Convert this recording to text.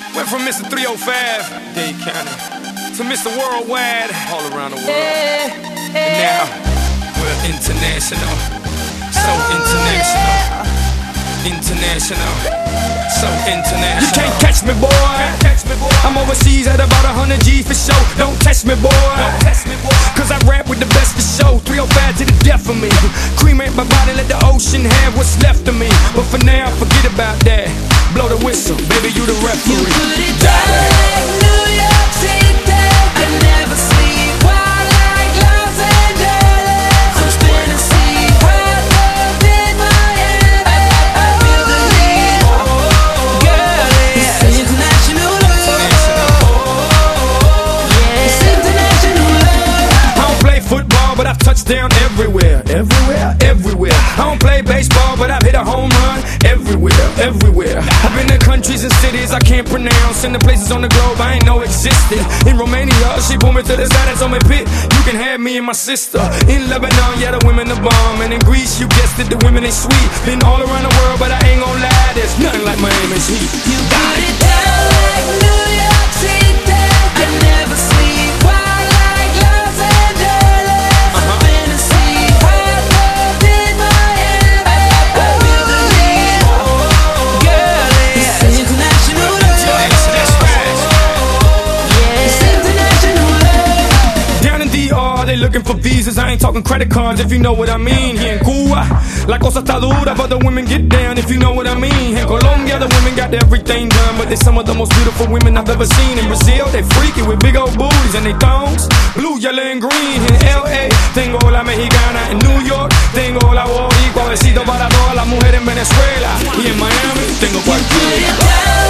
Went from Mr. 305, Dade County, to Mr. Worldwide, all around the world. And now, we're international, so international. International, so international. You can't catch me, boy. I'm overseas at about 100 G for show. Don't test me, boy. Cause I rap with the best for show. 305 to the death of me. Cremate my body, let the ocean have what's left of me. But for now, forget about that. Blow the whistle, baby, you the referee. You put it down like New York City. I never sleep wild like Los Angeles. I'm spinning sea, hot love in my head. I feel the need, girl, it's international love. It's international love. I don't play football, but I've touched down everywhere. Everywhere. I don't play baseball, but I've hit a home run everywhere. I've been to countries and cities I can't pronounce, and the places on the globe I ain't know existed. In Romania, she pulled me to the side and told me, "Pit, you can have me and my sister." In Lebanon, yeah, the women are bomb. And in Greece, you guessed it, the women ain't sweet. Been all around the world, but I ain't gon' lie, there's nothing like Miami's heat. You put it down like New York City. I never sleep wild like Los Angeles. I'm spinning sea, hot love in my head. I feel the need, girl, it's international love. It's international love. Down in DR, they looking for visas. I ain't talking credit cards, if you know what I mean. Here in Cuba, la cosa está dura, but the women get down, if you know what I mean. In Colombia, the women got everything done, but they're some of the most beautiful women I've ever seen. In Brazil, they freaky with big old booties and they thongs, blue, yellow, and green. In LA, tengo la mexicana. In New York, tengo la boricua. Besito para todas las mujeres en Venezuela. Y en Miami, tengo Put cualquiera. it down